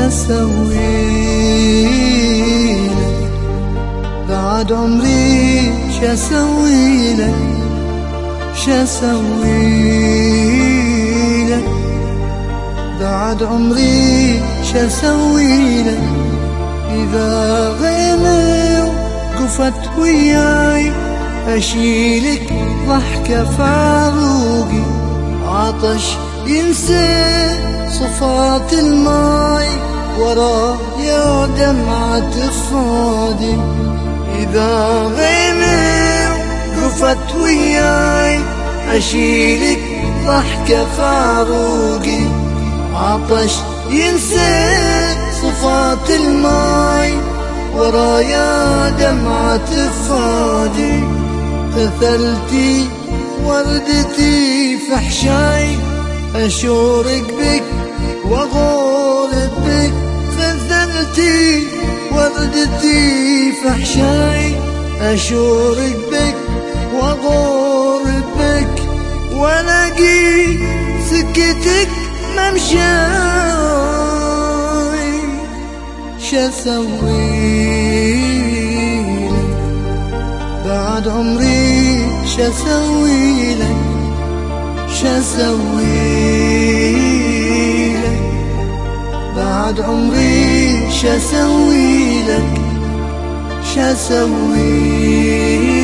شاسوي لك بعد عمري؟ شاسوي لك شاسوي لك بعد عمري؟ شاسوي لك إذا غيمي وقفت وياي أشيلك ضحكة فاروقي، عطش ينسى صفات الماي ورايا دمعة فادي. إذا غيمي وقفت وياي أشيلك ضحكة فاروقي، عطش ينسى صفات الماي ورايا دمعة فادي. قتلتي وردتي في حشاي أشورك بك وأغورك بك. قتلتي وردتي في حشاي أشورك بك وأغورك بك، ولاقي سكتك ممشاي. شاسوي لك بعد عمري؟ شاسوي لك شاسوي لك بعد عمري؟ شاسوي لك شاسوي